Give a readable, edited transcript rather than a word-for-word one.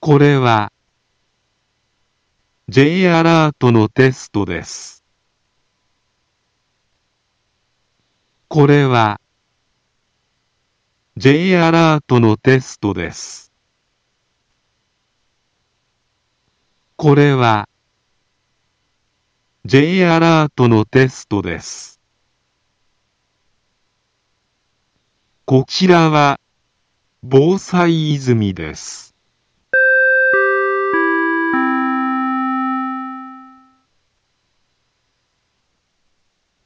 これは J アラートのテストです。これは J アラートのテストです。これは J アラートのテストです。こちらは防災泉です。